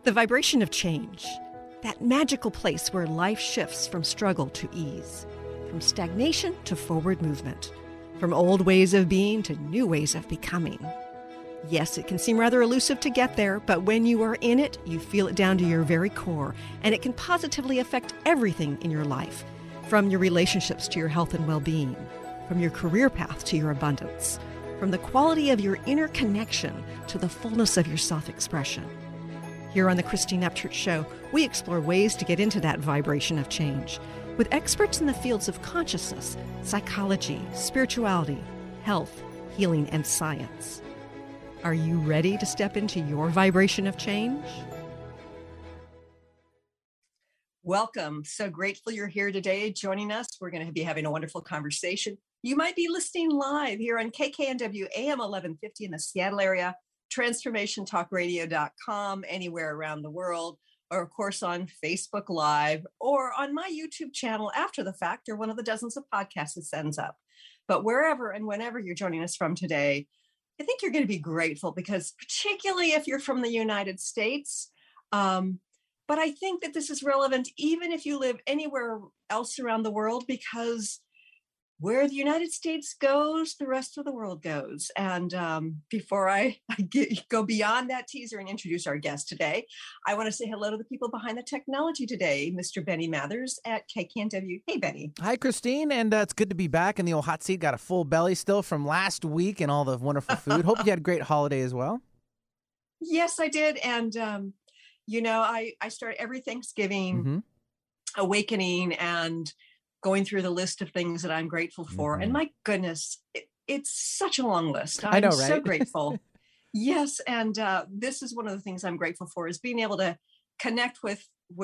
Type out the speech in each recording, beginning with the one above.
The vibration of change, that magical place where life shifts from struggle to ease, from stagnation to forward movement, from old ways of being to new ways of becoming. Yes, it can seem rather elusive to get there, but when you are in it, you feel it down to your very core, and it can positively affect everything in your life, from your relationships to your health and well-being, from your career path to your abundance, from the quality of your inner connection to the fullness of your self-expression. Here on the Christine Upchurch Show, we explore ways to get into that vibration of change with experts in the fields of consciousness, psychology, spirituality, health, healing, and science. Are you ready to step into your vibration of change? Welcome. So grateful you're here today joining us. We're going to be having a wonderful conversation. You might be listening live here on KKNW AM 1150 in the Seattle area, transformationtalkradio.com, anywhere around the world, or of course on Facebook Live, or on my YouTube channel after the fact, or one of the dozens of podcasts it sends up. But wherever and whenever you're joining us from today, I think you're going to be grateful because particularly if you're from the United States, but I think that this is relevant even if you live anywhere else around the world, because where the United States goes, the rest of the world goes. And before I go beyond that teaser and introduce our guest today, I want to say hello to the people behind the technology today, Mr. Benny Mathers at KKNW. Hey, Benny. Hi, Christine, and it's good to be back in the old hot seat. Got a full belly still from last week and all the wonderful food. Hope you had a great holiday as well. Yes, I did. And, I start every Thanksgiving awakening and going through the list of things that I'm grateful for. And my goodness, it's such a long list. I know, right? So grateful. Yes. And this is one of the things I'm grateful for, is being able to connect with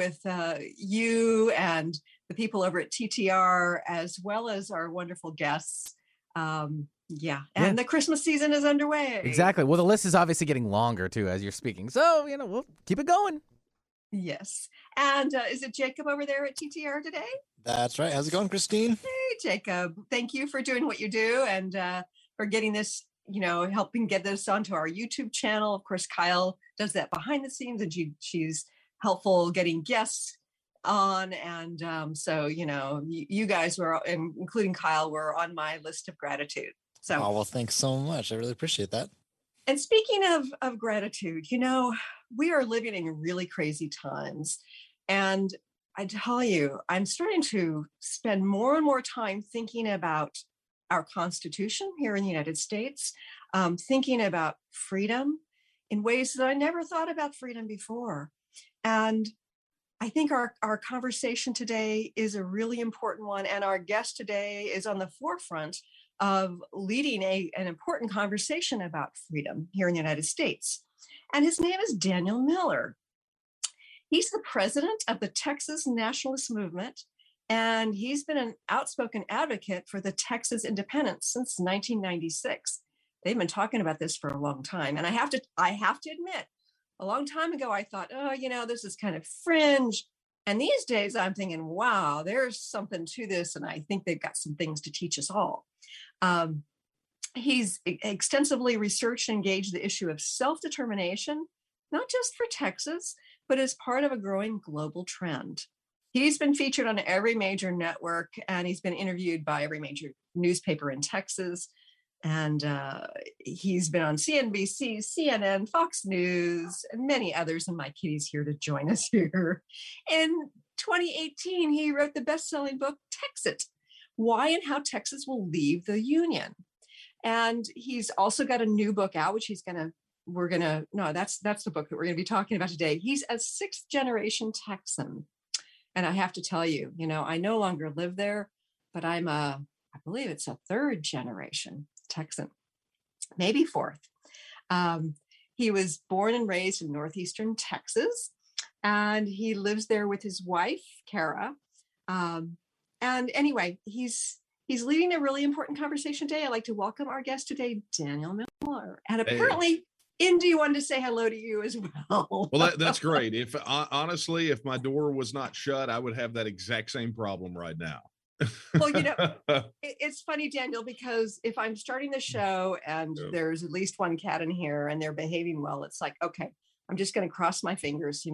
you and the people over at TTR, as well as our wonderful guests. And the Christmas season is underway. Exactly. Well, the list is obviously getting longer too as you're speaking. So, we'll keep it going. Yes. And is it Jacob over there at TTR today? That's right. How's it going, Christine? Hey, Jacob. Thank you for doing what you do and for getting this, helping get this onto our YouTube channel. Of course, Kyle does that behind the scenes, and she's helpful getting guests on. And so, you guys were, including Kyle, were on my list of gratitude. So, well, thanks so much. I really appreciate that. And speaking of gratitude, we are living in really crazy times. And I tell you, I'm starting to spend more and more time thinking about our Constitution here in the United States, thinking about freedom in ways that I never thought about freedom before. And I think our conversation today is a really important one. And our guest today is on the forefront of leading an important conversation about freedom here in the United States. And his name is Daniel Miller. He's the president of the Texas Nationalist Movement, and he's been an outspoken advocate for the Texas independence since 1996. They've been talking about this for a long time. And I have to admit, a long time ago, I thought, this is kind of fringe. And these days I'm thinking, wow, there's something to this. And I think they've got some things to teach us all. He's extensively researched and engaged the issue of self-determination, not just for Texas, but as part of a growing global trend. He's been featured on every major network, and he's been interviewed by every major newspaper in Texas. And he's been on CNBC, CNN, Fox News, and many others. And my kitty's here to join us here. In 2018, he wrote the best-selling book, Texit: Why and How Texas Will Leave the Union. And he's also got a new book out, which that's the book that we're going to be talking about today. He's a sixth generation Texan. And I have to tell you, I no longer live there, but I believe it's a third generation Texan, maybe fourth. He was born and raised in northeastern Texas, and he lives there with his wife, Kara. And anyway, he's leading a really important conversation today. I'd like to welcome our guest today, Daniel Miller. And apparently, Indy wanted to say hello to you as well. Well, that's great. If honestly, if my door was not shut, I would have that exact same problem right now. Well, it's funny, Daniel, because if I'm starting the show and there's at least one cat in here and they're behaving well, it's like, okay, I'm just going to cross my fingers.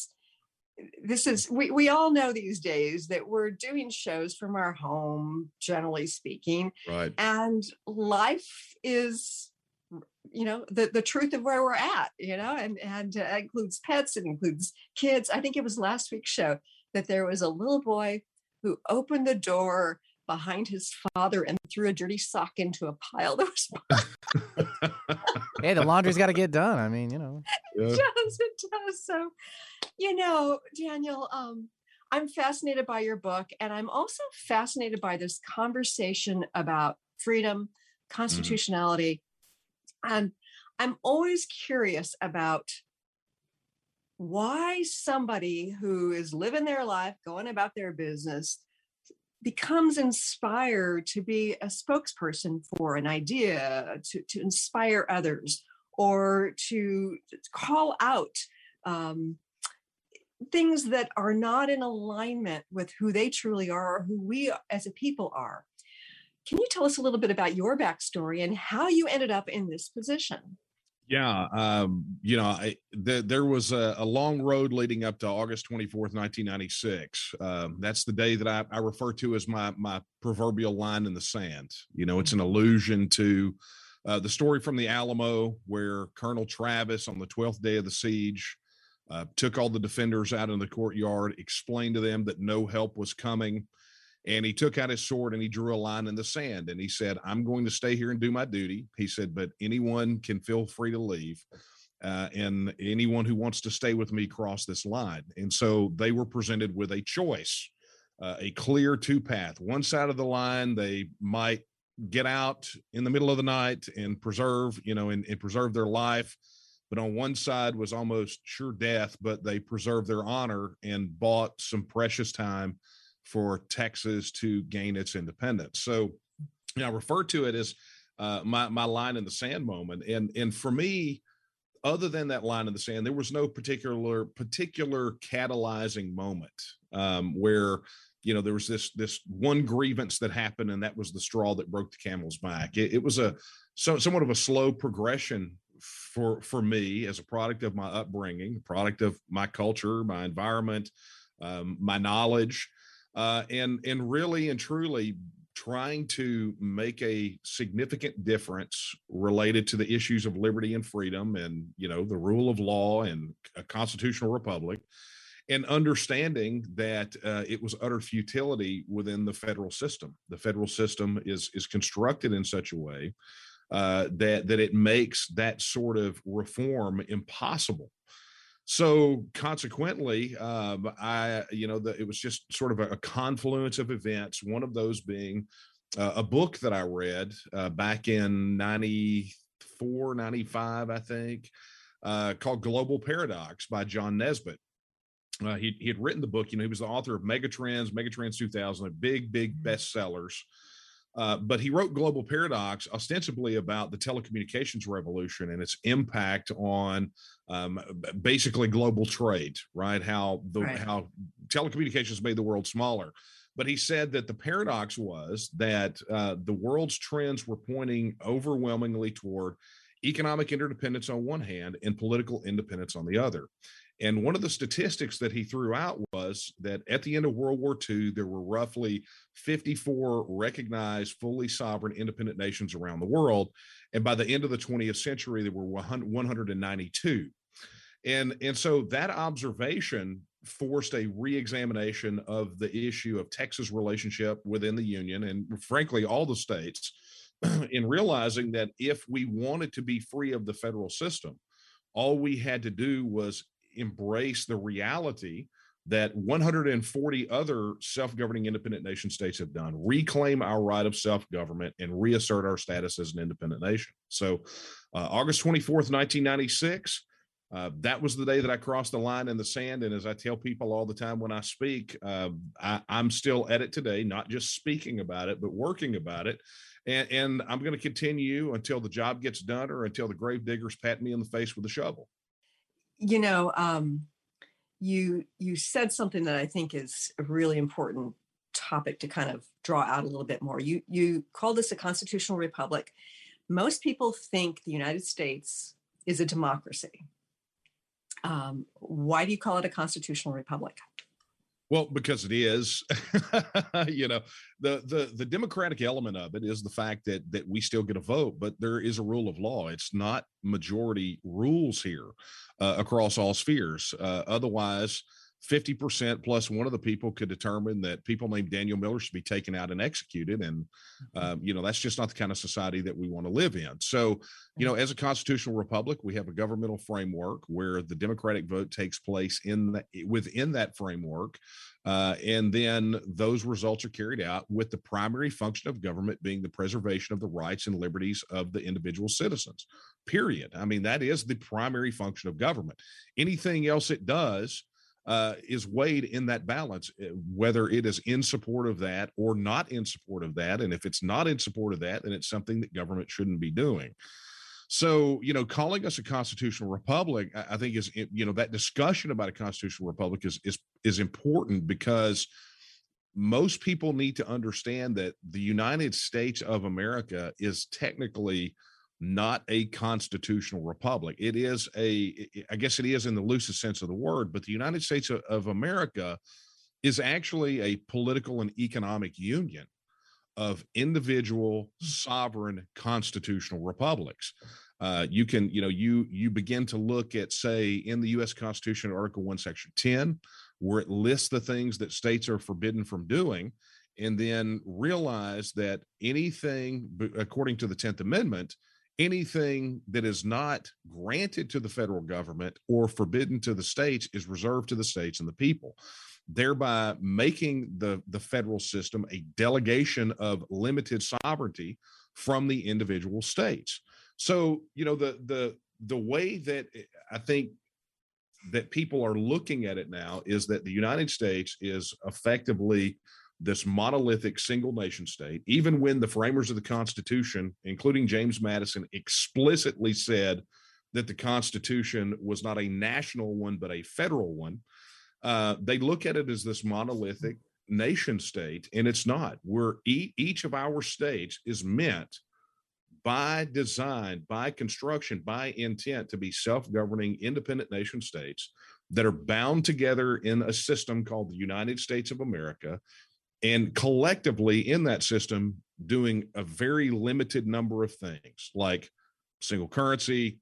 We all know these days that we're doing shows from our home, generally speaking, Right. and life is, the truth of where we're at, and it includes pets, it includes kids. I think it was last week's show that there was a little boy who opened the door behind his father and threw a dirty sock into a pile that was Hey, the laundry's got to get done. I mean, Yeah. it does. So, Daniel, I'm fascinated by your book, and I'm also fascinated by this conversation about freedom, constitutionality. And I'm always curious about why somebody who is living their life, going about their business, becomes inspired to be a spokesperson for an idea, to inspire others, or to call out things that are not in alignment with who they truly are or who we as a people are. Can you tell us a little bit about your backstory and how you ended up in this position? Yeah. There was a long road leading up to August 24th, 1996. That's the day that I refer to as my proverbial line in the sand. It's an allusion to the story from the Alamo, where Colonel Travis, on the 12th day of the siege, took all the defenders out in the courtyard, explained to them that no help was coming. And he took out his sword and he drew a line in the sand. And he said, I'm going to stay here and do my duty. He said, but anyone can feel free to leave. And anyone who wants to stay with me, cross this line. And so they were presented with a choice, a clear two path. One side of the line, they might get out in the middle of the night and preserve, and preserve their life. But on one side was almost sure death, but they preserved their honor and bought some precious time for Texas to gain its independence. So, I refer to it as my line in the sand moment. And for me, other than that line in the sand, there was no particular catalyzing moment where there was this one grievance that happened, and that was the straw that broke the camel's back. It was somewhat of a slow progression for me as a product of my upbringing, product of my culture, my environment, my knowledge. And really and truly trying to make a significant difference related to the issues of liberty and freedom and, the rule of law and a constitutional republic, and understanding that it was utter futility within the federal system. The federal system is constructed in such a way that it makes that sort of reform impossible. So consequently, it was just sort of a confluence of events. One of those being a book that I read back in 94, 95, I think, called Global Paradox by John Nesbitt. He had written the book. He was the author of Megatrends 2000, big bestsellers. But he wrote Global Paradox ostensibly about the telecommunications revolution and its impact on basically global trade, right? How telecommunications made the world smaller. But he said that the paradox was that the world's trends were pointing overwhelmingly toward economic interdependence on one hand and political independence on the other. And one of the statistics that he threw out was that at the end of World War II, there were roughly 54 recognized, fully sovereign, independent nations around the world. And by the end of the 20th century, there were 192. And so that observation forced a re-examination of the issue of Texas' relationship within the Union, and frankly, all the states, in realizing that if we wanted to be free of the federal system, all we had to do was embrace the reality that 140 other self-governing independent nation states have done, reclaim our right of self-government and reassert our status as an independent nation. So August 24th, 1996, that was the day that I crossed the line in the sand. And as I tell people all the time when I speak, I'm still at it today, not just speaking about it, but working about it. And I'm going to continue until the job gets done or until the grave diggers pat me in the face with a shovel. You said something that I think is a really important topic to kind of draw out a little bit more. You call this a constitutional republic. Most people think the United States is a democracy. Why do you call it a constitutional republic? Well, because it is, the democratic element of it is the fact that we still get a vote, but there is a rule of law. It's not majority rules here across all spheres. Otherwise, 50% plus one of the people could determine that people named Daniel Miller should be taken out and executed. And, that's just not the kind of society that we want to live in. So, as a constitutional republic, we have a governmental framework where the democratic vote takes place within that framework. And then those results are carried out with the primary function of government being the preservation of the rights and liberties of the individual citizens, period. I mean, that is the primary function of government. Anything else it does is weighed in that balance, whether it is in support of that or not in support of that. And if it's not in support of that, then it's something that government shouldn't be doing. So, calling us a constitutional republic, I think is, that discussion about a constitutional republic is important, because most people need to understand that the United States of America is technically not a constitutional republic. It is I guess it is in the loosest sense of the word, but the United States of America is actually a political and economic union of individual sovereign constitutional republics. You can, you begin to look at, say, in the U.S. Constitution, Article 1, Section 10, where it lists the things that states are forbidden from doing, and then realize that anything, according to the 10th Amendment, anything that is not granted to the federal government or forbidden to the states is reserved to the states and the people, thereby making the federal system a delegation of limited sovereignty from the individual states. So, the way that I think that people are looking at it now is that the United States is effectively this monolithic single nation state, even when the framers of the Constitution, including James Madison, explicitly said that the Constitution was not a national one, but a federal one. They look at it as this monolithic nation state, and it's not. Each of our states is meant by design, by construction, by intent to be self-governing independent nation states that are bound together in a system called the United States of America, and collectively in that system doing a very limited number of things like single currency,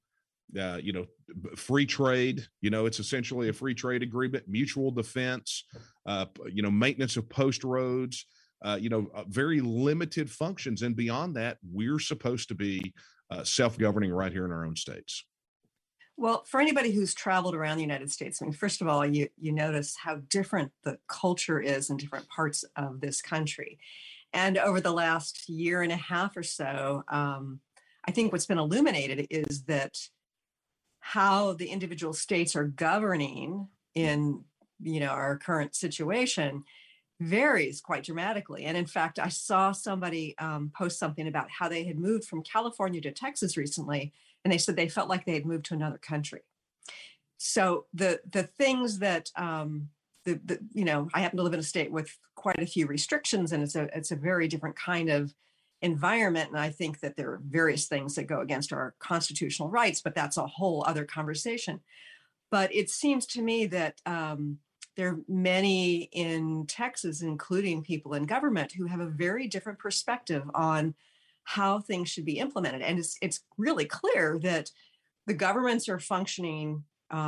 free trade. It's essentially a free trade agreement, mutual defense, maintenance of post roads, very limited functions. And beyond that, we're supposed to be self-governing right here in our own states. Well, for anybody who's traveled around the United States, I mean, first of all, you notice how different the culture is in different parts of this country. And over the last year and a half or so, I think what's been illuminated is that how the individual states are governing in, our current situation varies quite dramatically. And in fact, I saw somebody post something about how they had moved from California to Texas recently, and they said they felt like they had moved to another country. So the things that I happen to live in a state with quite a few restrictions, and it's a very different kind of environment. And I think that there are various things that go against our constitutional rights, but that's a whole other conversation. But it seems to me that there are many in Texas, including people in government, who have a very different perspective on how things should be implemented. And it's really clear that the governments are functioning,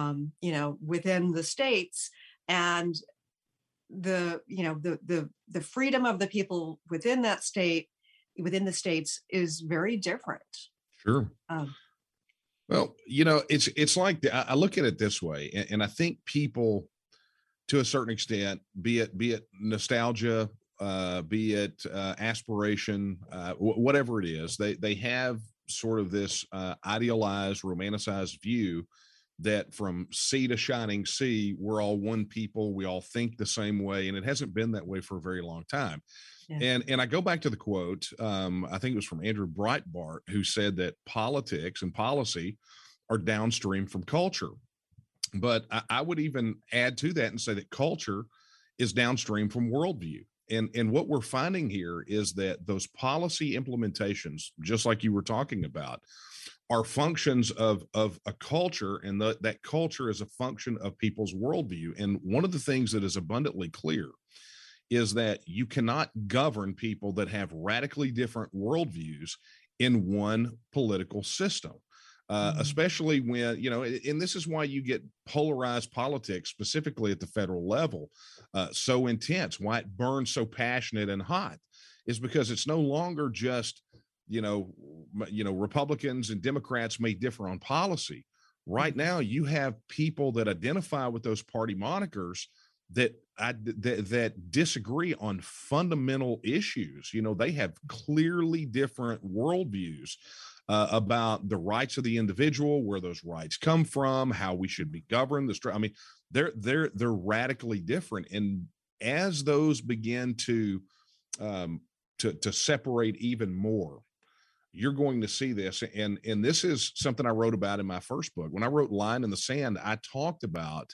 within the states, and the freedom of the people within that state, within the states, is very different. Sure. Well, it's like I look at it this way, and I think people, to a certain extent, be it nostalgia, be it aspiration, whatever it is, they have sort of this idealized, romanticized view that from sea to shining sea, we're all one people, we all think the same way, and it hasn't been that way for a very long time. Yeah. And I go back to the quote, I think it was from Andrew Breitbart, who said that politics and policy are downstream from culture. But I would even add to that and say that culture is downstream from worldview. And what we're finding here is that those policy implementations, just like you were talking about, are functions of a culture, and that culture is a function of people's worldview. And one of the things that is abundantly clear is that you cannot govern people that have radically different worldviews in one political system. Especially when, and this is why you get polarized politics, specifically at the federal level, so intense, why it burns so passionate and hot, is because it's no longer just, Republicans and Democrats may differ on policy. Right now, you have people that identify with those party monikers that disagree on fundamental issues. They have clearly different worldviews about the rights of the individual, where those rights come from, how we should be governed. They're radically different, and as those begin to separate even more, you're going to see this. And this is something I wrote about in my first book. When I wrote Line in the Sand, I talked about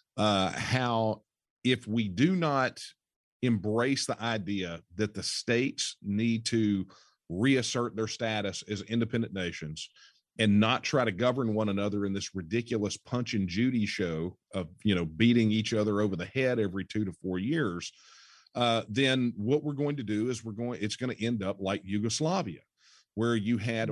how if we do not embrace the idea that the states need to reassert their status as independent nations and not try to govern one another in this ridiculous Punch and Judy show of, beating each other over the head every 2 to 4 years, then what we're going to do is it's going to end up like Yugoslavia, where you had,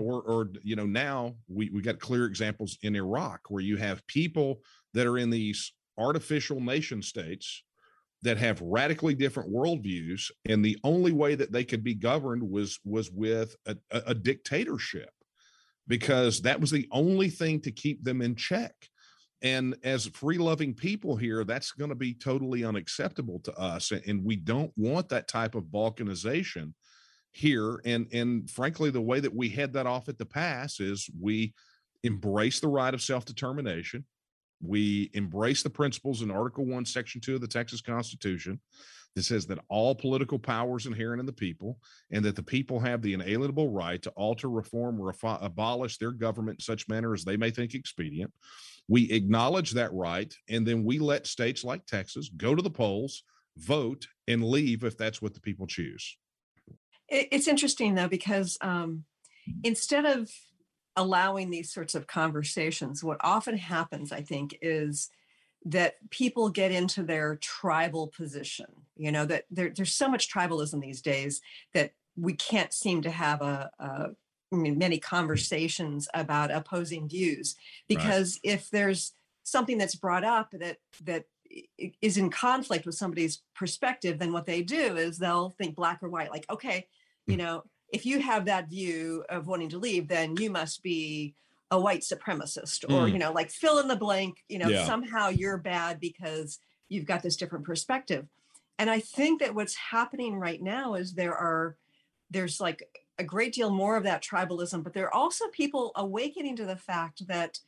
now we got clear examples in Iraq, where you have people that are in these artificial nation states that have radically different worldviews, and the only way that they could be governed was with a dictatorship, because that was the only thing to keep them in check. And as free-loving people here, that's going to be totally unacceptable to us, and we don't want that type of balkanization here. And frankly, the way that we head that off at the pass is we embrace the right of self-determination. We embrace the principles in Article 1, Section 2 of the Texas Constitution that says that all political power is inherent in the people, and that the people have the inalienable right to alter, reform, or abolish their government in such manner as they may think expedient. We acknowledge that right, and then we let states like Texas go to the polls, vote, and leave if that's what the people choose. It's interesting, though, because instead of allowing these sorts of conversations, what often happens, I think, is that people get into their tribal position. That there's so much tribalism these days that we can't seem to have many conversations about opposing views, because right. If there's something that's brought up that is in conflict with somebody's perspective, then what they do is they'll think black or white, like, okay, if you have that view of wanting to leave, then you must be a white supremacist, or, like fill in the blank, somehow you're bad because you've got this different perspective. And I think that what's happening right now is there's like a great deal more of that tribalism, but there are also people awakening to the fact that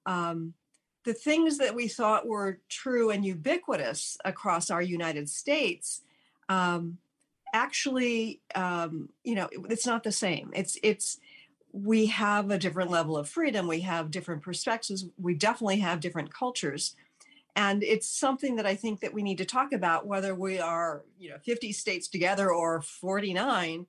the things that we thought were true and ubiquitous across our United States, actually, it's not the same. We have a different level of freedom. We have different perspectives. We definitely have different cultures. And it's something that I think that we need to talk about, whether we are, 50 states together or 49,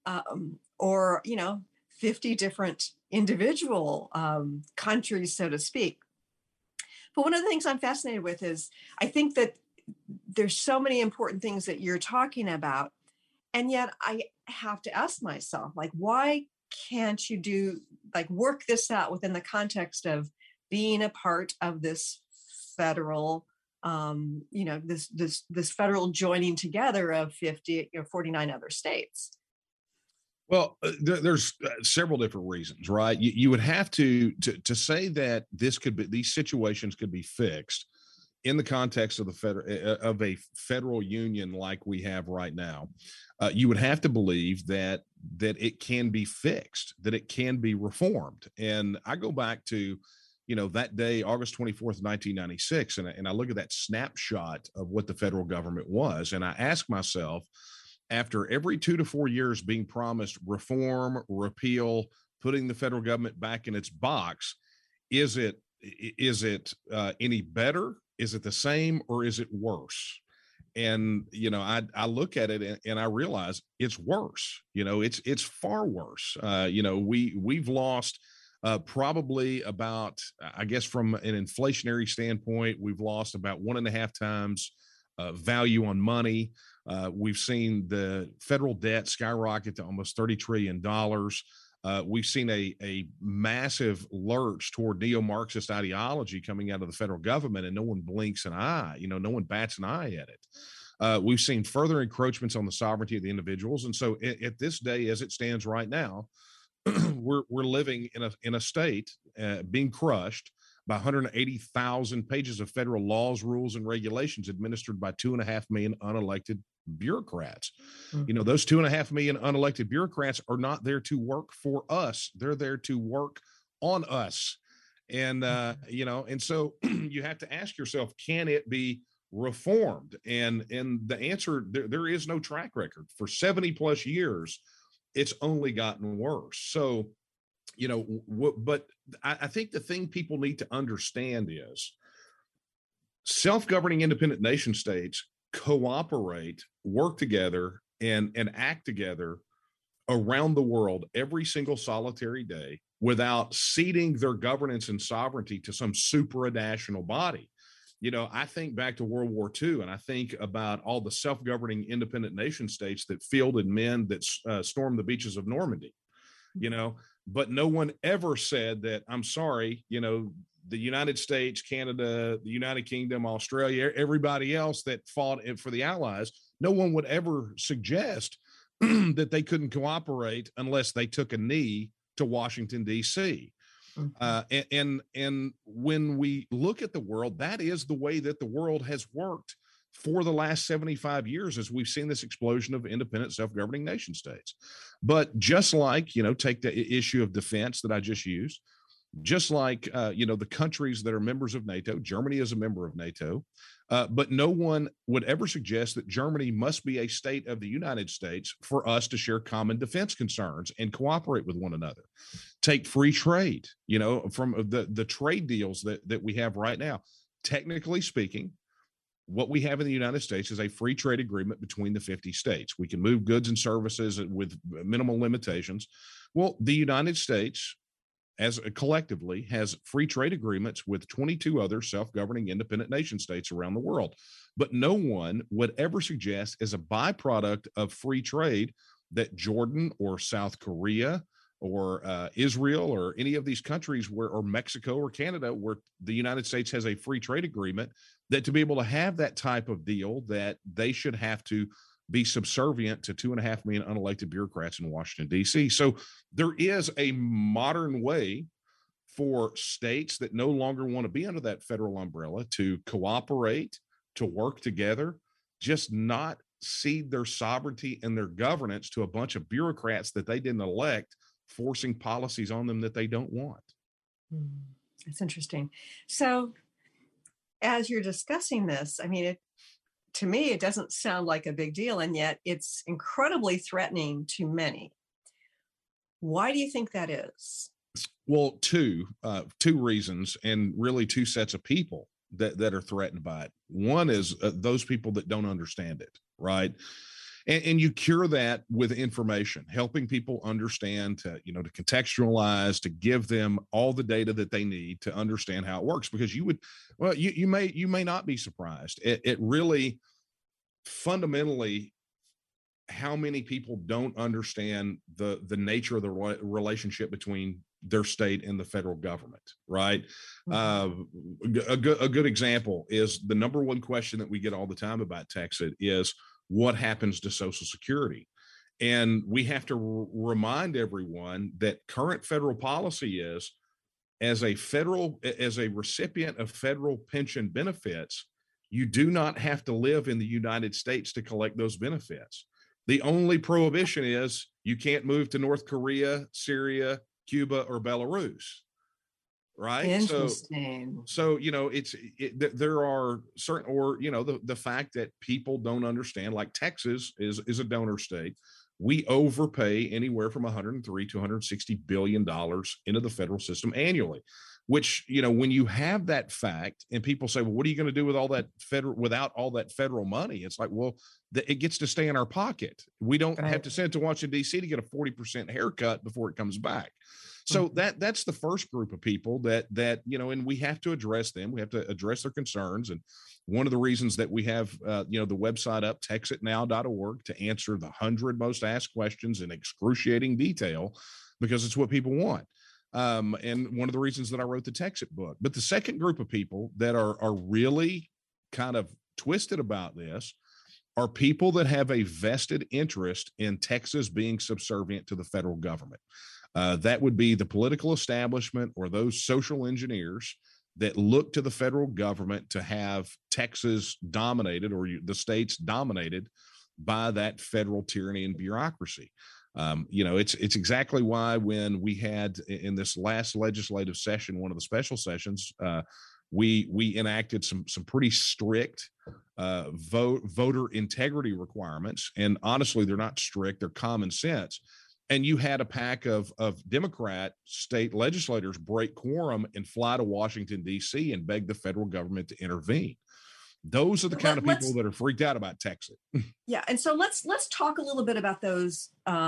or, 50 different individual countries, so to speak. But one of the things I'm fascinated with is I think that there's so many important things that you're talking about. And yet I have to ask myself, like, why can't you work this out within the context of being a part of this federal, this federal joining together of 49 other states? Well, there's several different reasons, right? You would have to say that these situations could be fixed in the context of a federal union like we have right now. You would have to believe that it can be fixed, that it can be reformed. And I go back to, that day, August 24th, 1996, and I look at that snapshot of what the federal government was, and I ask myself, after every 2 to 4 years being promised reform, repeal, putting the federal government back in its box, is it any better? Is it the same, or is it worse? And I look at it and I realize it's worse. It's far worse. We've lost probably about, I guess, from an inflationary standpoint, we've lost about 1.5 times value on money. We've seen the federal debt skyrocket to almost $30 trillion. We've seen a massive lurch toward neo-Marxist ideology coming out of the federal government, and no one blinks an eye. No one bats an eye at it. We've seen further encroachments on the sovereignty of the individuals, and so at this day, as it stands right now, we're living in a state being crushed by 180,000 pages of federal laws, rules, and regulations administered by 2.5 million unelected bureaucrats. Mhm. Those 2.5 million unelected bureaucrats are not there to work for us. They're there to work on us. And, and so you have to ask yourself, can it be reformed? And the answer, there is no track record. For 70 plus years, it's only gotten worse. So, but I think the thing people need to understand is self-governing independent nation states cooperate, work together, and act together around the world every single solitary day without ceding their governance and sovereignty to some supranational body. I think back to World War II, and I think about all the self-governing independent nation states that fielded men that stormed the beaches of Normandy, but no one ever said that, I'm sorry, the United States, Canada, the United Kingdom, Australia, everybody else that fought for the Allies, no one would ever suggest that they couldn't cooperate unless they took a knee to Washington, D.C. And when we look at the world, that is the way that the world has worked for the last 75 years, as we've seen this explosion of independent self-governing nation states. But just like, take the issue of defense that I just used, just like, the countries that are members of NATO, Germany is a member of NATO, but no one would ever suggest that Germany must be a state of the United States for us to share common defense concerns and cooperate with one another. Take free trade, from the trade deals that we have right now. Technically speaking, what we have in the United States is a free trade agreement between the 50 states. We can move goods and services with minimal limitations. Well, the United States, as collectively, has free trade agreements with 22 other self-governing independent nation states around the world. But no one would ever suggest, as a byproduct of free trade, that Jordan or South Korea or Israel or any of these countries or Mexico or Canada, where the United States has a free trade agreement, that to be able to have that type of deal, that they should have to be subservient to 2.5 million unelected bureaucrats in Washington, D.C. So there is a modern way for states that no longer want to be under that federal umbrella to cooperate, to work together, just not cede their sovereignty and their governance to a bunch of bureaucrats that they didn't elect, forcing policies on them that they don't want. That's interesting. So as you're discussing this, I mean, to me, it doesn't sound like a big deal, and yet it's incredibly threatening to many. Why do you think that is? Well, two reasons, and really two sets of people that are threatened by it. One is those people that don't understand it, right? And you cure that with information, helping people understand, to contextualize, to give them all the data that they need to understand how it works. Because you may not be surprised. It really fundamentally, how many people don't understand the nature of the relationship between their state and the federal government, right? Mm-hmm. A good example is the number one question that we get all the time about Texas is, what happens to Social Security? And we have to remind everyone that current federal policy is, as a recipient of federal pension benefits, you do not have to live in the United States to collect those benefits. The only prohibition is you can't move to North Korea, Syria, Cuba, or Belarus. Right. Interesting. So there are certain, or the fact that people don't understand, like Texas is a donor state. We overpay anywhere from $103 to $160 billion into the federal system annually. which, when you have that fact and people say, well, what are you going to do with all that without all that federal money? It's like, well, it gets to stay in our pocket. We don't have to send it to Washington, D.C. to get a 40% haircut before it comes back. So that's the first group of people that, and we have to address them. We have to address their concerns. And one of the reasons that we have, the website up, texitnow.org, to answer the 100 most asked questions in excruciating detail, because it's what people want. And one of the reasons that I wrote the Texit book. But the second group of people that are really kind of twisted about this are people that have a vested interest in Texas being subservient to the federal government. That would be the political establishment or those social engineers that look to the federal government to have Texas dominated, or the states dominated by that federal tyranny and bureaucracy. It's exactly why when we had in this last legislative session, one of the special sessions, we enacted some pretty strict voter integrity requirements. And honestly, they're not strict, they're common sense. And you had a pack of Democrat state legislators break quorum and fly to Washington, D.C. and beg the federal government to intervene. Those are the kind of people that are freaked out about Texas. Yeah. And so let's talk a little bit about those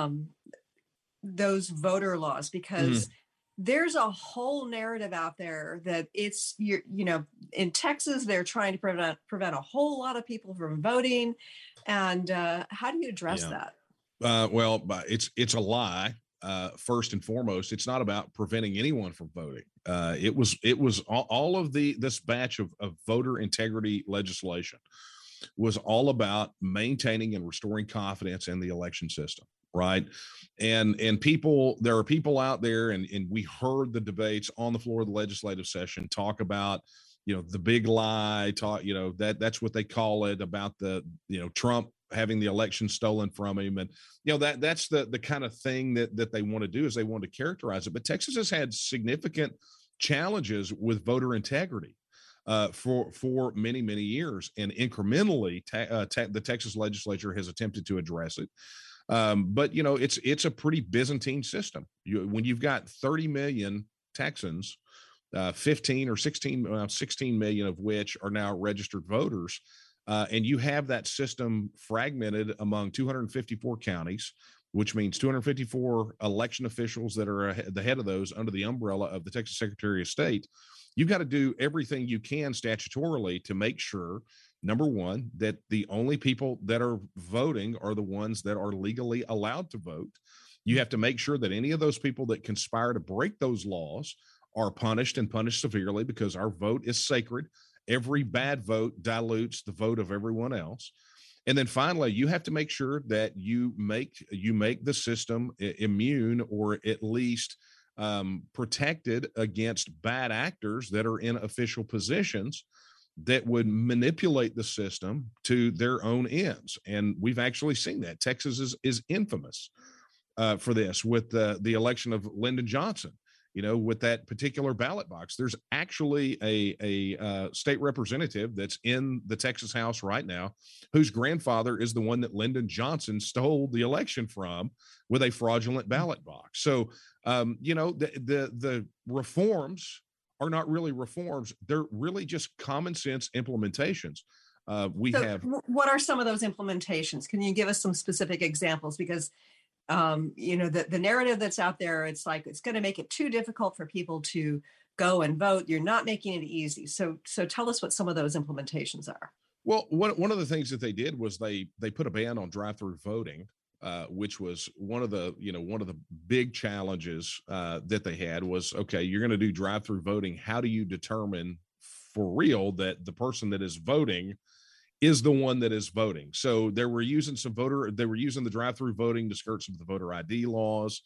voter laws, because there's a whole narrative out there that it's, in Texas, they're trying to prevent a whole lot of people from voting. And how do you address that? Well, it's a lie. First and foremost, it's not about preventing anyone from voting. It was all of this batch of voter integrity legislation was all about maintaining and restoring confidence in the election system. Right. And there are people out there, and we heard the debates on the floor of the legislative session talk about, the big lie, that's what they call it, about Trump having the election stolen from him. And, that's the kind of thing that they want to do, is they want to characterize it. But Texas has had significant challenges with voter integrity for many, many years. And incrementally, the Texas legislature has attempted to address it. But it's a pretty Byzantine system. When you've got 30 million Texans, 16 million of which are now registered voters, and you have that system fragmented among 254 counties, which means 254 election officials that are the head of those under the umbrella of the Texas Secretary of State. You've got to do everything you can statutorily to make sure, number one, that the only people that are voting are the ones that are legally allowed to vote. You have to make sure that any of those people that conspire to break those laws are punished, and punished severely, because our vote is sacred. Every bad vote dilutes the vote of everyone else. And then finally, you have to make sure that you make the system immune, or at least protected against bad actors that are in official positions that would manipulate the system to their own ends. And we've actually seen that. Texas is infamous for this, with the election of Lyndon Johnson. With that particular ballot box, there's actually a state representative that's in the Texas House right now, whose grandfather is the one that Lyndon Johnson stole the election from with a fraudulent ballot box. So, the reforms are not really reforms. They're really just common sense implementations. What are some of those implementations? Can you give us some specific examples? Because the narrative that's out there, it's like, it's going to make it too difficult for people to go and vote. You're not making it easy. So tell us what some of those implementations are. Well, one of the things that they did was they put a ban on drive-through voting, which was one of the big challenges that they had was, okay, you're going to do drive-through voting. How do you determine for real that the person that is voting is the one that is voting? So they were using the drive-through voting to skirt some of the voter ID laws.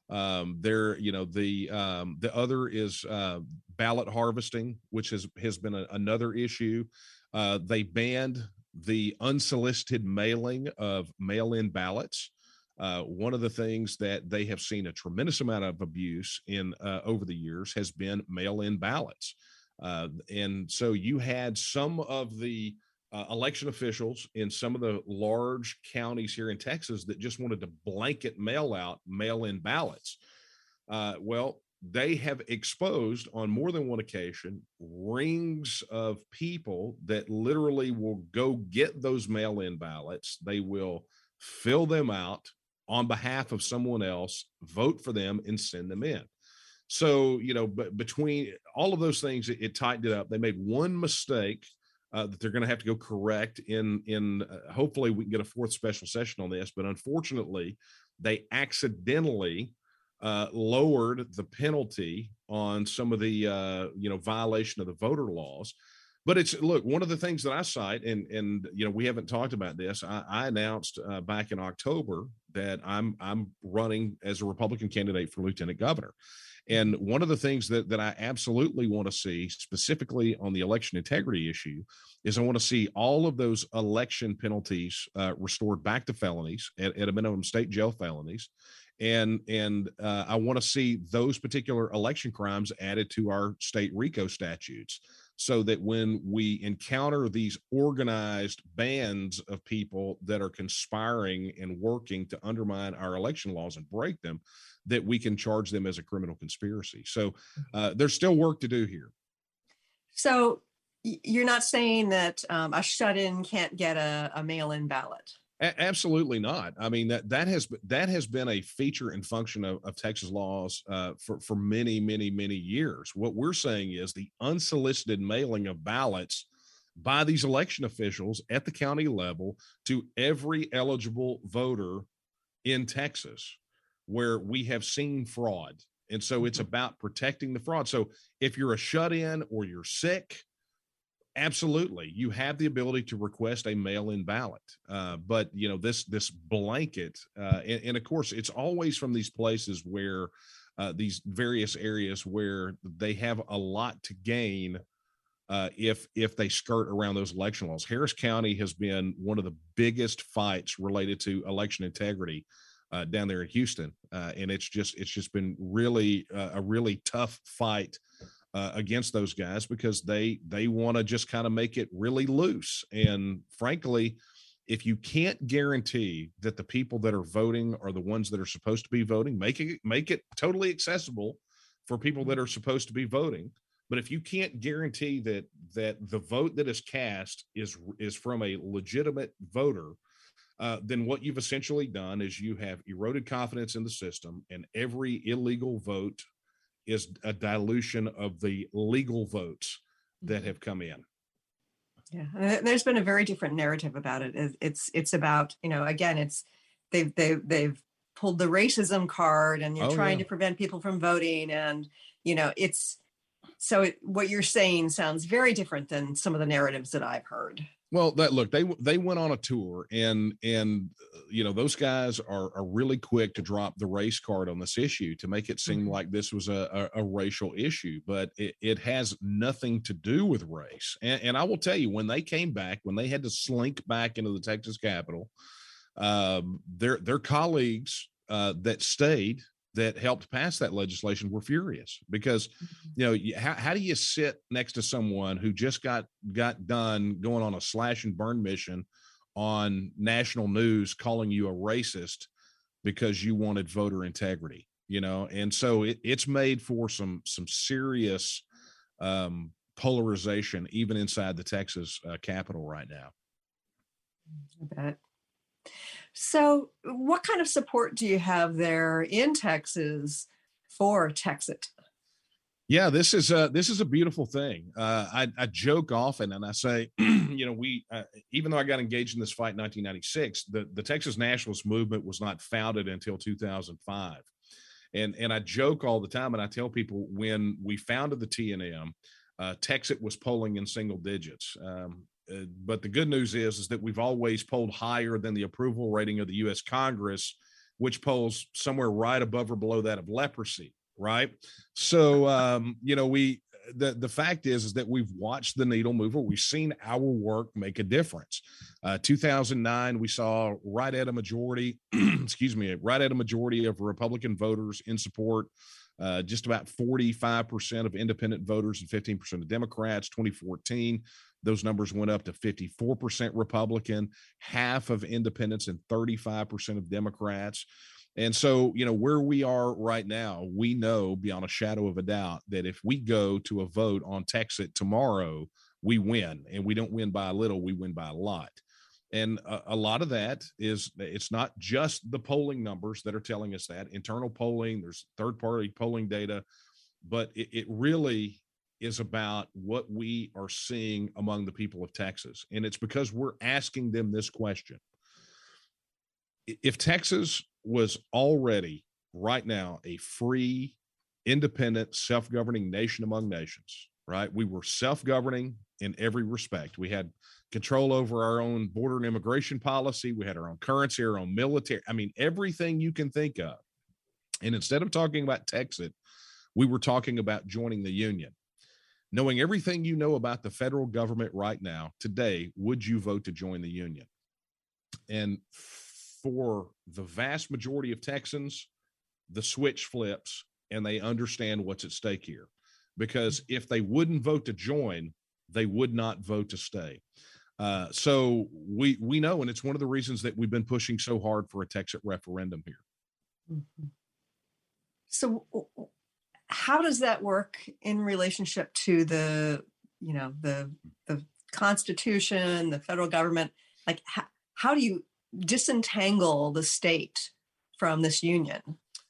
The other is ballot harvesting, which has been another issue. They banned the unsolicited mailing of mail-in ballots. One of the things that they have seen a tremendous amount of abuse in over the years has been mail-in ballots. And so you had some of the election officials in some of the large counties here in Texas that just wanted to blanket mail-in ballots. Well, they have exposed on more than one occasion rings of people that literally will go get those mail-in ballots. They will fill them out on behalf of someone else, vote for them, and send them in. So, but between all of those things, it tightened it up. They made one mistake that they're going to have to go correct in hopefully we can get a fourth special session on this. But unfortunately, they accidentally lowered the penalty on some of the violation of the voter laws. But look, one of the things that I cite, and we haven't talked about this. I announced back in October that I'm running as a Republican candidate for lieutenant governor. And one of the things that I absolutely want to see, specifically on the election integrity issue, is I want to see all of those election penalties restored back to felonies at a minimum, state jail felonies. And I want to see those particular election crimes added to our state RICO statutes, so that when we encounter these organized bands of people that are conspiring and working to undermine our election laws and break them, that we can charge them as a criminal conspiracy. So there's still work to do here. So you're not saying that a shut-in can't get a mail-in ballot? Absolutely not. I mean, that has been a feature and function of Texas laws for many, many, many years. What we're saying is the unsolicited mailing of ballots by these election officials at the county level to every eligible voter in Texas, where we have seen fraud. And so it's about protecting the fraud. So if you're a shut-in or you're sick, absolutely, you have the ability to request a mail-in ballot. But this blanket, and of course, it's always from these places where these various areas where they have a lot to gain if they skirt around those election laws. Harris County has been one of the biggest fights related to election integrity down there in Houston, and it's just been really a really tough fight against those guys, because they want to just kind of make it really loose. And frankly, if you can't guarantee that the people that are voting are the ones that are supposed to be voting, make it totally accessible for people that are supposed to be voting. But if you can't guarantee that the vote that is cast is from a legitimate voter, then what you've essentially done is you have eroded confidence in the system, and every illegal vote is a dilution of the legal votes that have come in. Yeah, and there's been a very different narrative about it. It's about, again, it's they've pulled the racism card, and you're trying to prevent people from voting, and what you're saying sounds very different than some of the narratives that I've heard. Well, they went on a tour, and those guys are really quick to drop the race card on this issue to make it seem like this was a racial issue, but it has nothing to do with race. And I will tell you, when they came back, when they had to slink back into the Texas Capitol, their colleagues that stayed, that helped pass that legislation, were furious, because how do you sit next to someone who just got done going on a slash and burn mission on national news, calling you a racist because you wanted voter integrity, and so it's made for some serious polarization even inside the Texas Capitol right now. I bet. So what kind of support do you have there in Texas for Texit? Yeah, this is a beautiful thing. I joke often, and I say, we even though I got engaged in this fight in 1996, the Texas nationalist movement was not founded until 2005. And I joke all the time, and I tell people, when we founded the TNM, Texit was polling in single digits. But the good news is that we've always polled higher than the approval rating of the U.S. Congress, which polls somewhere right above or below that of leprosy, right? So, the fact is that we've watched the needle mover. We've seen our work make a difference. 2009, we saw right at a majority, right at a majority of Republican voters in support. Just about 45% of independent voters and 15% of Democrats. 2014, those numbers went up to 54% Republican, half of independents, and 35% of Democrats. And so, where we are right now, we know beyond a shadow of a doubt that if we go to a vote on Texas tomorrow, we win, and we don't win by a little, we win by a lot. And a lot of that is, it's not just the polling numbers that are telling us that. Internal polling, there's third-party polling data, but it really is about what we are seeing among the people of Texas. And it's because we're asking them this question. If Texas was already right now a free, independent, self-governing nation among nations, right? We were self-governing in every respect. We had control over our own border and immigration policy. We had our own currency, our own military. I mean, everything you can think of. And instead of talking about Texas, we were talking about joining the union. Knowing everything you know about the federal government right now, today, would you vote to join the union? And for the vast majority of Texans, the switch flips and they understand what's at stake here. Because if they wouldn't vote to join, they would not vote to stay. So we know, and it's one of the reasons that we've been pushing so hard for a Texas referendum here. Mm-hmm. So how does that work in relationship to the Constitution, the federal government? Like, how do you disentangle the state from this union?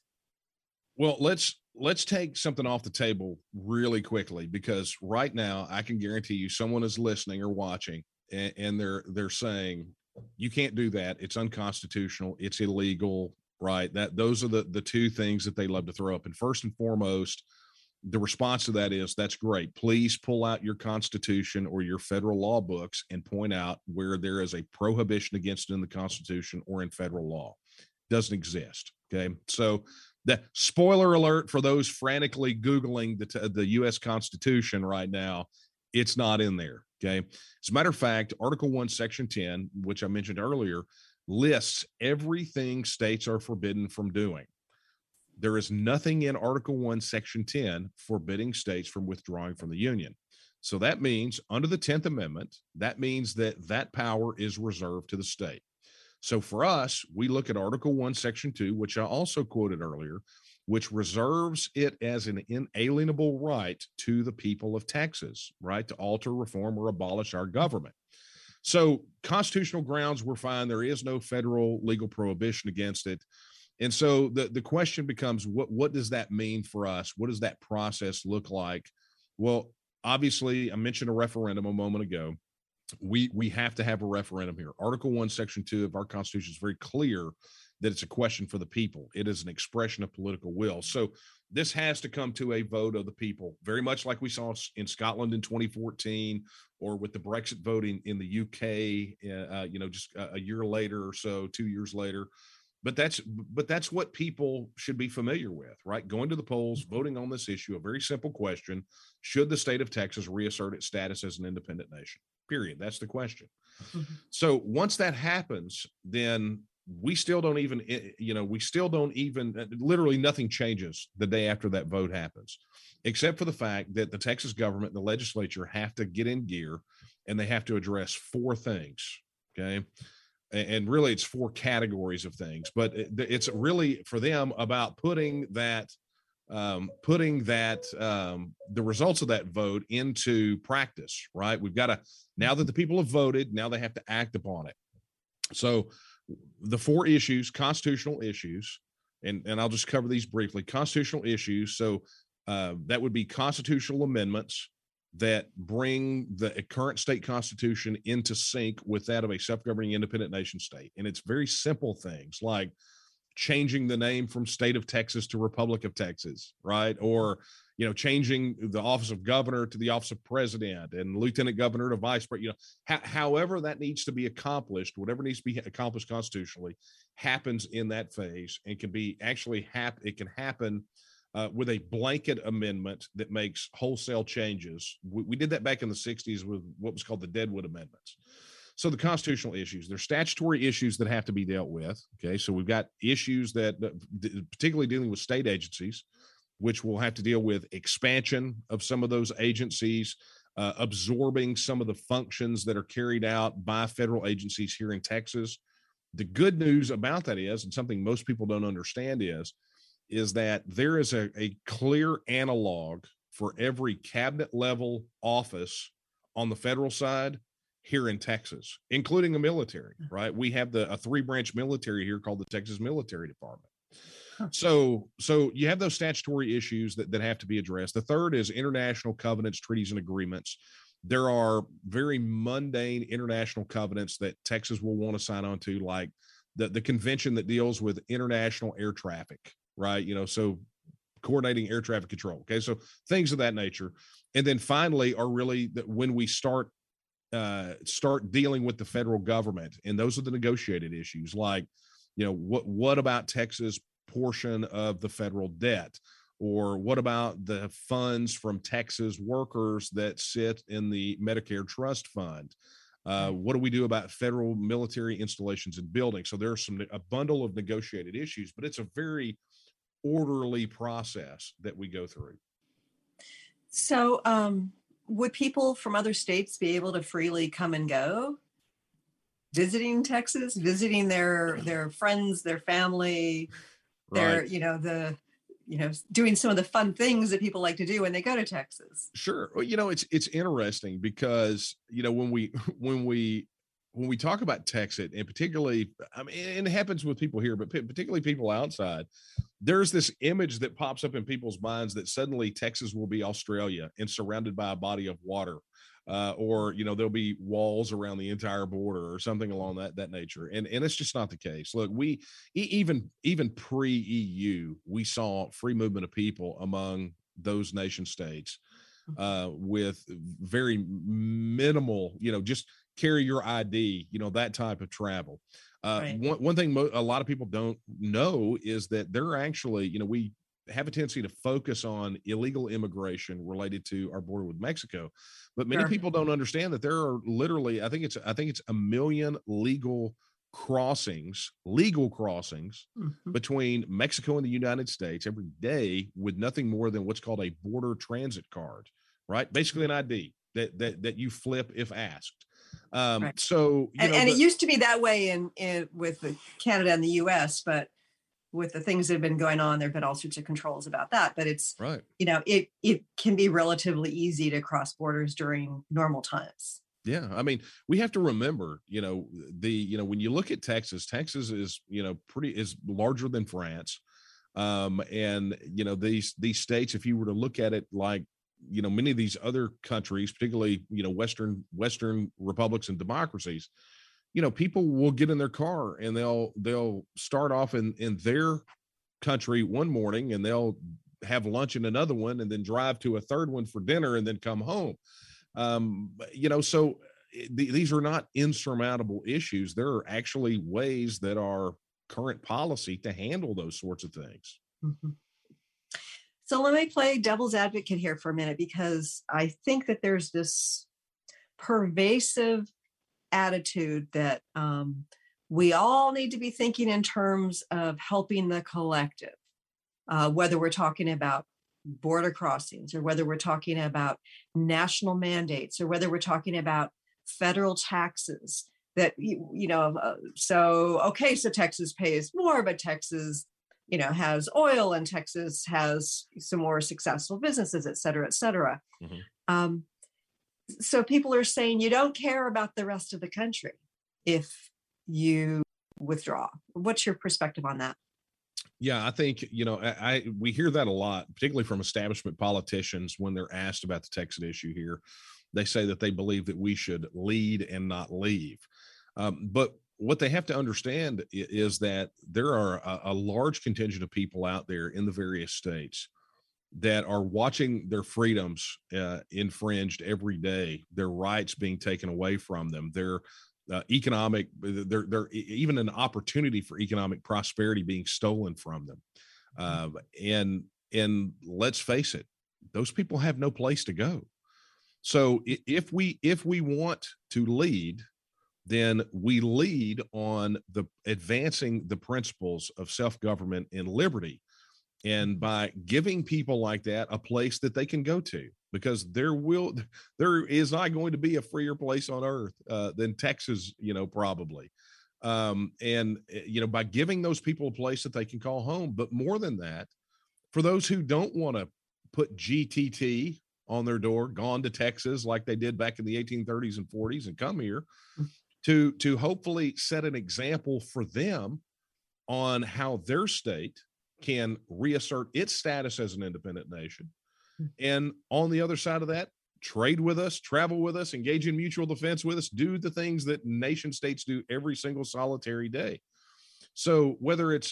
Well, let's take something off the table really quickly, because right now I can guarantee you someone is listening or watching and they're saying, you can't do that. It's unconstitutional. It's illegal, right? Those are the two things that they love to throw up. And first and foremost, the response to that is, that's great. Please pull out your Constitution or your federal law books and point out where there is a prohibition against it in the Constitution or in federal law. Doesn't exist. Okay. So the spoiler alert for those frantically Googling the U.S. Constitution right now, it's not in there. Okay. As a matter of fact, Article 1, Section 10, which I mentioned earlier, lists everything states are forbidden from doing. There is nothing in Article 1, Section 10 forbidding states from withdrawing from the Union. So that means under the 10th Amendment, that means that power is reserved to the state. So for us, we look at Article 1, Section 2, which I also quoted earlier, which reserves it as an inalienable right to the people of Texas, right, to alter, reform, or abolish our government. So constitutional grounds, we're fine. There is no federal legal prohibition against it. And so the question becomes, what does that mean for us? What does that process look like? Well, obviously, I mentioned a referendum a moment ago. We have to have a referendum here. Article 1, Section 2 of our Constitution is very clear that it's a question for the people. It is an expression of political will. So this has to come to a vote of the people, very much like we saw in Scotland in 2014, or with the Brexit voting in the UK, just a year later or so, 2 years later. But that's what people should be familiar with, right? Going to the polls, voting on this issue, a very simple question: should the state of Texas reassert its status as an independent nation? Period. That's the question. Mm-hmm. So once that happens, then we still don't even, literally nothing changes the day after that vote happens, except for the fact that the Texas government and the legislature have to get in gear and they have to address four things. Okay. And really it's four categories of things, but it's really for them about putting the results of that vote into practice, right? We've got to, now that the people have voted, now they have to act upon it. So the four issues, constitutional issues, and I'll just cover these briefly. Constitutional issues. So that would be constitutional amendments that bring the current state constitution into sync with that of a self-governing independent nation state. And it's very simple things like changing the name from State of Texas to Republic of Texas, right? Or, changing the office of governor to the office of president and lieutenant governor to vice president, however that needs to be accomplished, whatever needs to be accomplished constitutionally happens in that phase and can be it can happen with a blanket amendment that makes wholesale changes. We did that back in the 60s with what was called the Deadwood Amendments. So the constitutional issues, there's statutory issues that have to be dealt with. Okay. So we've got issues that particularly dealing with state agencies, which will have to deal with expansion of some of those agencies, absorbing some of the functions that are carried out by federal agencies here in Texas. The good news about that is, and something most people don't understand is that there is a clear analog for every cabinet level office on the federal side here in Texas, including the military, right? We have a 3-branch military here called the Texas Military Department. So you have those statutory issues that have to be addressed. The third is international covenants, treaties, and agreements. There are very mundane international covenants that Texas will want to sign on to, like the convention that deals with international air traffic, right? So coordinating air traffic control. Okay. So things of that nature. And then finally are really that when we start dealing with the federal government, and those are the negotiated issues, like, what about Texas portion of the federal debt? Or what about the funds from Texas workers that sit in the Medicare Trust Fund? What do we do about federal military installations and buildings? So there's a bundle of negotiated issues, but it's a very orderly process that we go through. So would people from other states be able to freely come and go, visiting Texas, visiting their friends, their family, Right. doing some of the fun things that people like to do when they go to Texas? Sure. Well, it's interesting because, when we talk about Texas, and particularly, I mean, and it happens with people here, but particularly people outside, there's this image that pops up in people's minds that suddenly Texas will be Australia and surrounded by a body of water. Or there'll be walls around the entire border or something along that nature, and it's just not the case. Look, we even pre-EU, we saw free movement of people among those nation states with very minimal, just carry your ID, that type of travel. Right. One thing a lot of people don't know is that they're actually, we have a tendency to focus on illegal immigration related to our border with Mexico, but many people don't understand that there are literally, I think it's 1 million legal crossings between Mexico and the United States every day, with nothing more than what's called a border transit card, right? Basically an ID that you flip if asked. Right. So, it used to be that way in with Canada and the US, but with the things that have been going on, there've been all sorts of controls about that, but it's right. It can be relatively easy to cross borders during normal times. Yeah. I mean, we have to remember, when you look at Texas is, is larger than France. And these states, if you were to look at it like, many of these other countries, particularly, Western republics and democracies, people will get in their car and they'll start off in their country one morning, and they'll have lunch in another one, and then drive to a third one for dinner, and then come home. So these are not insurmountable issues. There are actually ways that are current policy to handle those sorts of things. Mm-hmm. So let me play devil's advocate here for a minute, because I think that there's this pervasive attitude that we all need to be thinking in terms of helping the collective, whether we're talking about border crossings, or whether we're talking about national mandates, or whether we're talking about federal taxes that, so Texas pays more, but Texas, has oil, and Texas has some more successful businesses, et cetera, et cetera. Mm-hmm. So people are saying you don't care about the rest of the country if you withdraw. What's your perspective on that? Yeah, I think, we hear that a lot, particularly from establishment politicians when they're asked about the Texas issue here. They say that they believe that we should lead and not leave. But what they have to understand is that there are a large contingent of people out there in the various states that are watching their freedoms infringed every day, their rights being taken away from them, their economic, they're even an opportunity for economic prosperity being stolen from them. And let's face it, those people have no place to go. So if we want to lead, then we lead on the advancing the principles of self-government and liberty. And by giving people like that a place that they can go to, because there is not going to be a freer place on earth than Texas, probably. By giving those people a place that they can call home. But more than that, for those who don't want to put GTT on their door, gone to Texas like they did back in the 1830s and 40s and come here, to hopefully set an example for them on how their state can reassert its status as an independent nation. And on the other side of that, trade with us, travel with us, engage in mutual defense with us, do the things that nation states do every single solitary day. So whether it's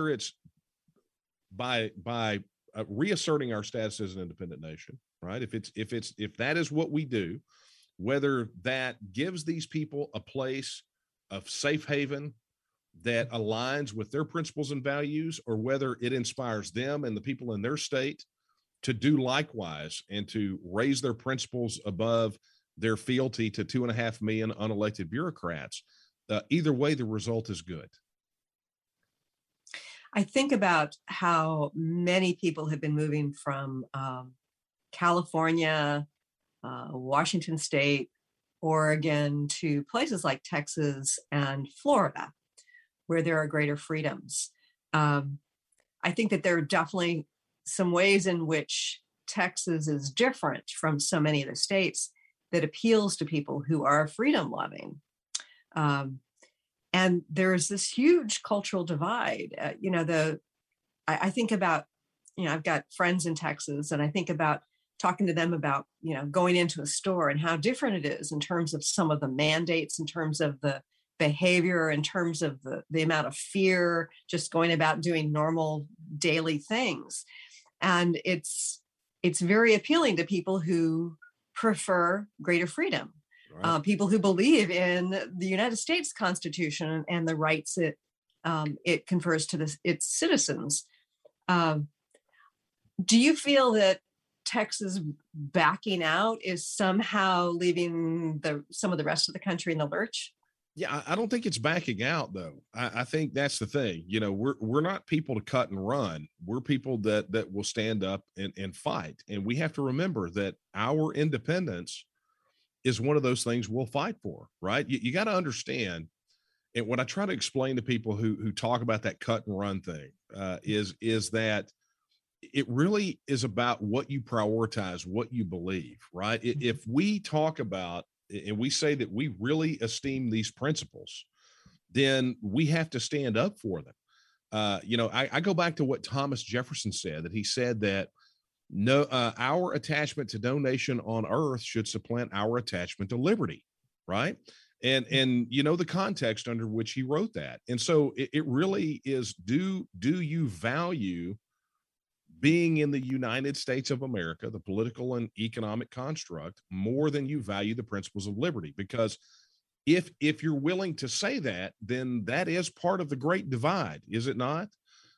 by reasserting our status as an independent nation, right? If that is what we do, whether that gives these people a place of safe haven that aligns with their principles and values, or whether it inspires them and the people in their state to do likewise and to raise their principles above their fealty to 2.5 million unelected bureaucrats, either way, the result is good. I think about how many people have been moving from California, Washington State, Oregon to places like Texas and Florida, where there are greater freedoms. I think that there are definitely some ways in which Texas is different from so many of the states that appeals to people who are freedom loving. And there's this huge cultural divide. I think about, I've got friends in Texas, and I think about talking to them about, going into a store and how different it is in terms of some of the mandates, in terms of the behavior, in terms of the amount of fear, just going about doing normal daily things. And it's very appealing to people who prefer greater freedom. Right. People who believe in the United States Constitution and the rights it confers to its citizens. Do you feel that Texas backing out is somehow leaving some of the rest of the country in the lurch? Yeah, I don't think it's backing out, though. I think that's the thing. We're not people to cut and run. We're people that will stand up and fight. And we have to remember that our independence is one of those things we'll fight for, right? You got to understand, and what I try to explain to people who talk about that cut and run thing is that it really is about what you prioritize, what you believe, right? If we talk about and we say that we really esteem these principles, then we have to stand up for them. I go back to what Thomas Jefferson said, that he said that our attachment to no nation on earth should supplant our attachment to liberty, right? And the context under which he wrote that. And so it really is, do you value being in the United States of America, the political and economic construct, more than you value the principles of liberty? Because if you're willing to say that, then that is part of the great divide, is it not?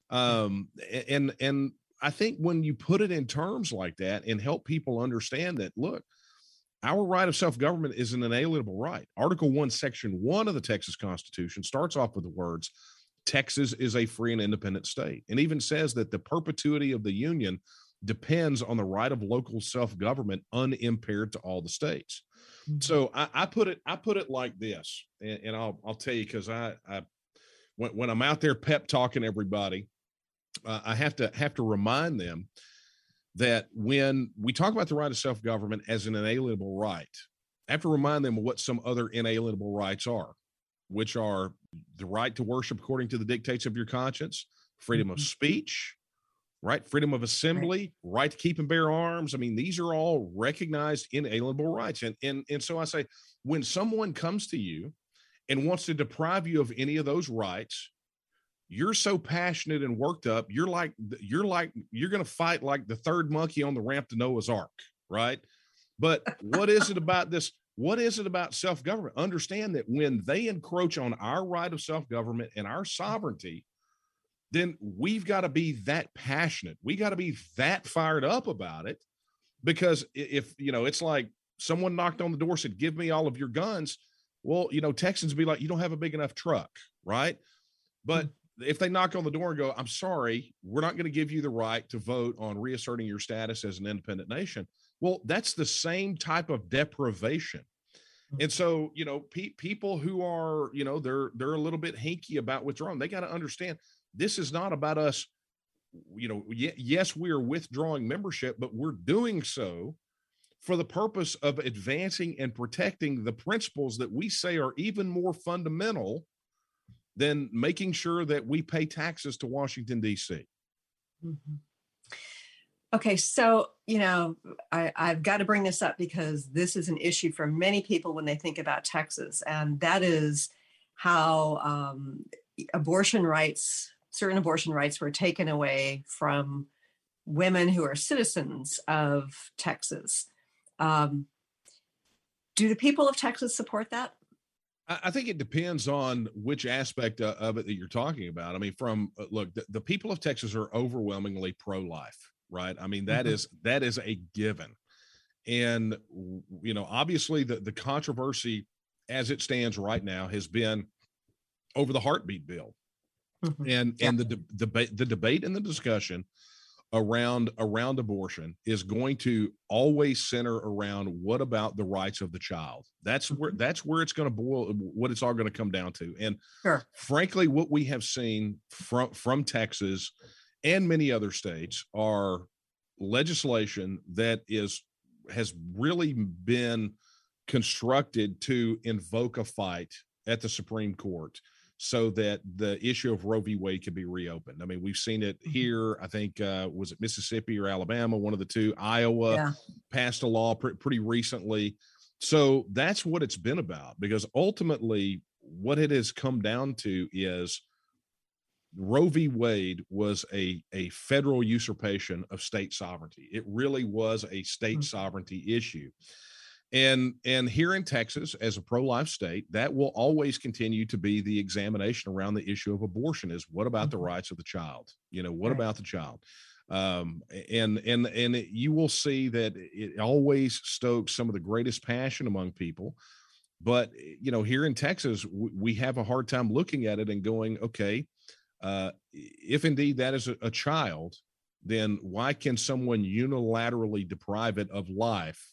And I think when you put it in terms like that and help people understand that, look, our right of self-government is an inalienable right. Article 1, Section 1 of the Texas Constitution starts off with the words, Texas is a free and independent state, and even says that the perpetuity of the Union depends on the right of local self-government unimpaired to all the states. Mm-hmm. So I put it like this, and I'll tell you, because when I'm out there pep talking everybody, I have to remind them that when we talk about the right of self-government as an inalienable right, I have to remind them of what some other inalienable rights are, which are the right to worship according to the dictates of your conscience, freedom of speech, right? Freedom of assembly, right to keep and bear arms. I mean, these are all recognized inalienable rights. And so I say, when someone comes to you and wants to deprive you of any of those rights, you're so passionate and worked up. You're going to fight like the third monkey on the ramp to Noah's Ark, right? But what is it about this? What is it about self-government? Understand that when they encroach on our right of self-government and our sovereignty, then we've got to be that passionate. We got to be that fired up about it, because if, it's like someone knocked on the door, said, give me all of your guns. Well, Texans be like, you don't have a big enough truck, right? But if they knock on the door and go, I'm sorry, we're not going to give you the right to vote on reasserting your status as an independent nation. Well, that's the same type of deprivation And so, people who are, they're a little bit hinky about withdrawing. They got to understand this is not about us. Yes, we are withdrawing membership, but we're doing so for the purpose of advancing and protecting the principles that we say are even more fundamental than making sure that we pay taxes to Washington, D.C. Mm-hmm. Okay, so, I've got to bring this up because this is an issue for many people when they think about Texas, and that is how certain abortion rights were taken away from women who are citizens of Texas. Do the people of Texas support that? I think it depends on which aspect of it that you're talking about. I mean, the people of Texas are overwhelmingly pro-life, right? I mean, that is a given. And, obviously the controversy as it stands right now has been over the heartbeat bill. And the debate and the discussion around abortion is going to always center around what about the rights of the child. That's where it's going to boil, what it's all going to come down to. And frankly, what we have seen from Texas and many other states are legislation that has really been constructed to invoke a fight at the Supreme Court so that the issue of Roe v. Wade could be reopened. I mean, we've seen it here. I think, was it Mississippi or Alabama? One of the two. Iowa passed a law pretty recently. So that's what it's been about, because ultimately what it has come down to is Roe v. Wade was a federal usurpation of state sovereignty. It really was a state sovereignty issue. And here in Texas, as a pro-life state, that will always continue to be the examination around the issue of abortion is what about the rights of the child? What about the child? And you will see that it always stokes some of the greatest passion among people. But, here in Texas, we have a hard time looking at it and going, okay, if indeed that is a child, then why can someone unilaterally deprive it of life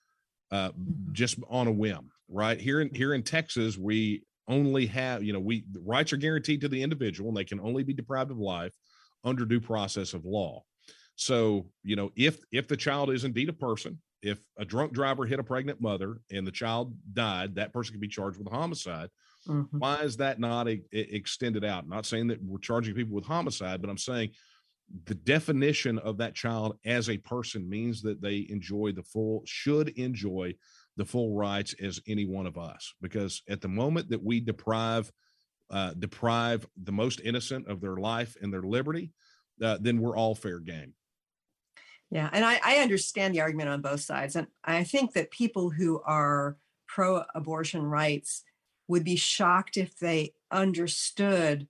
just on a whim? Right here in Texas, we only have, the rights are guaranteed to the individual and they can only be deprived of life under due process of law. So, if the child is indeed a person, if a drunk driver hit a pregnant mother and the child died, that person can be charged with a homicide. Why is that not extended out? I'm not saying that we're charging people with homicide, but I'm saying the definition of that child as a person means that they should enjoy the full rights as any one of us. Because at the moment that we deprive the most innocent of their life and their liberty, then we're all fair game. Yeah, and I understand the argument on both sides. And I think that people who are pro-abortion rights would be shocked if they understood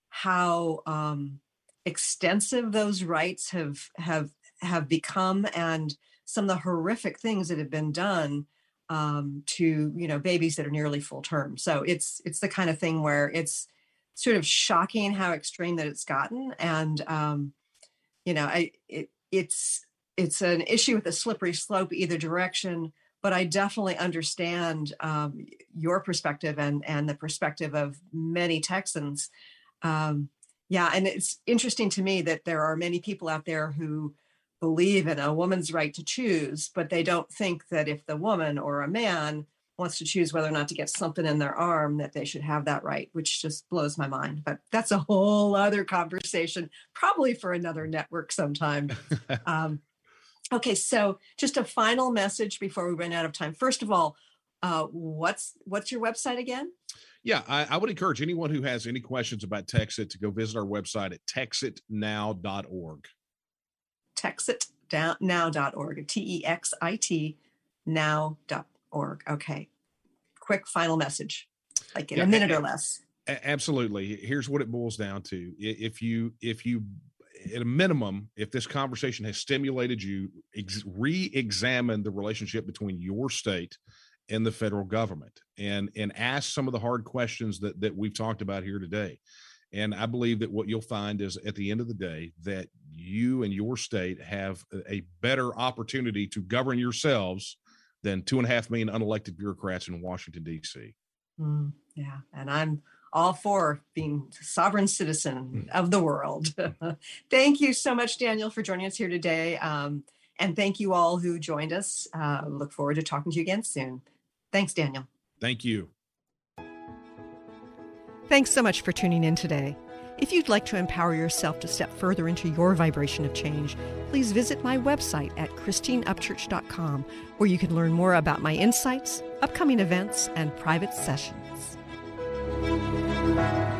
how extensive those rights have become, and some of the horrific things that have been done to babies that are nearly full term. So it's the kind of thing where it's sort of shocking how extreme that it's gotten, and it's an issue with a slippery slope either direction. But I definitely understand your perspective and the perspective of many Texans. And it's interesting to me that there are many people out there who believe in a woman's right to choose, but they don't think that if the woman or a man wants to choose whether or not to get something in their arm, that they should have that right, which just blows my mind. But that's a whole other conversation, probably for another network sometime. Okay, so just a final message before we run out of time. First of all, what's your website again? Yeah, I would encourage anyone who has any questions about Texit to go visit our website at texitnow.org. Texitnow.org, TEXIT now.org. Okay, quick final message, like in a minute or less. Absolutely. Here's what it boils down to. If you at a minimum, if this conversation has stimulated you, re-examine the relationship between your state and the federal government, and ask some of the hard questions that we've talked about here today. And I believe that what you'll find is at the end of the day that you and your state have a better opportunity to govern yourselves than 2.5 million unelected bureaucrats in Washington, D.C. Yeah, and I'm all for being a sovereign citizen of the world. Thank you so much, Daniel, for joining us here today. And thank you all who joined us. Look forward to talking to you again soon. Thanks, Daniel. Thank you. Thanks so much for tuning in today. If you'd like to empower yourself to step further into your vibration of change, please visit my website at christineupchurch.com, where you can learn more about my insights, upcoming events, and private sessions.